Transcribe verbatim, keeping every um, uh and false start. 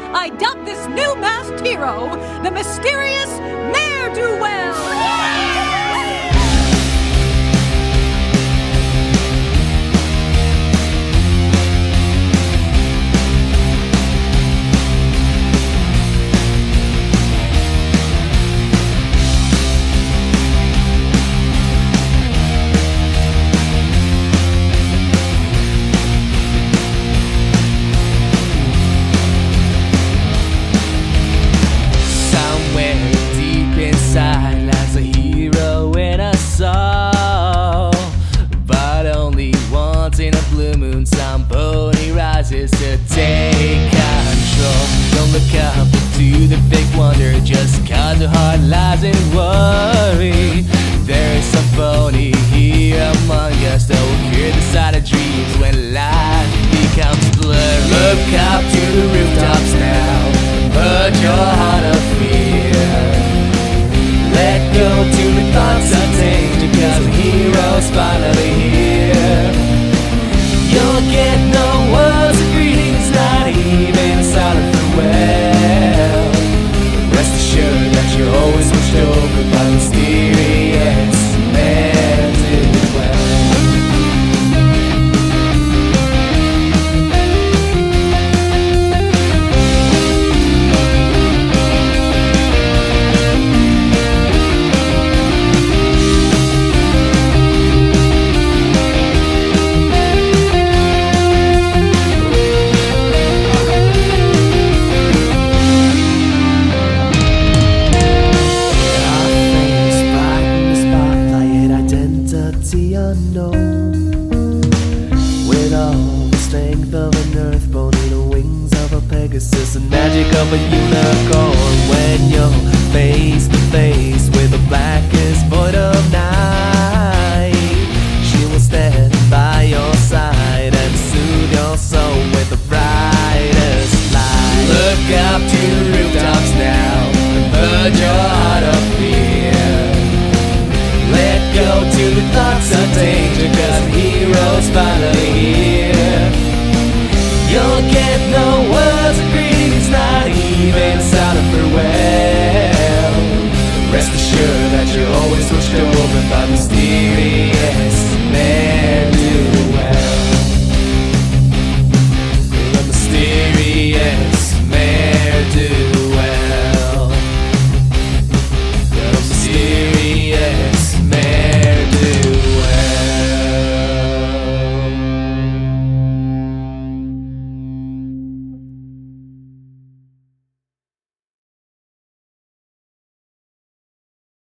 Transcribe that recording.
I dub this new masked hero the mysterious Ne'er-Do-Well. Lies a hero in a soul, but only once in a blue moon somebody rises to take control. Don't look up to the fake wonder just cause your heart lies in worry. There is somebody here among us that will hear the side of dreams when life becomes blurry. Look up to the rooftops now, put your heart of fear. Let go to the thoughts of danger, cause the hero's finally here. You'll get no words of greetings, not even a silent farewell. Rest assured that you're always watched over by mysterious Ne'er-Do-Well. Unknown, with all the strength of an earthbone and the wings of a Pegasus, the magic of a unicorn. When you're face to face with the blackest void of night, she will stand by your side and soothe your soul with the brightest light. Look up to the rooftops now and purge your heart of fear. Let go to the thoughts of danger, cause the hero's finally here. You'll get no word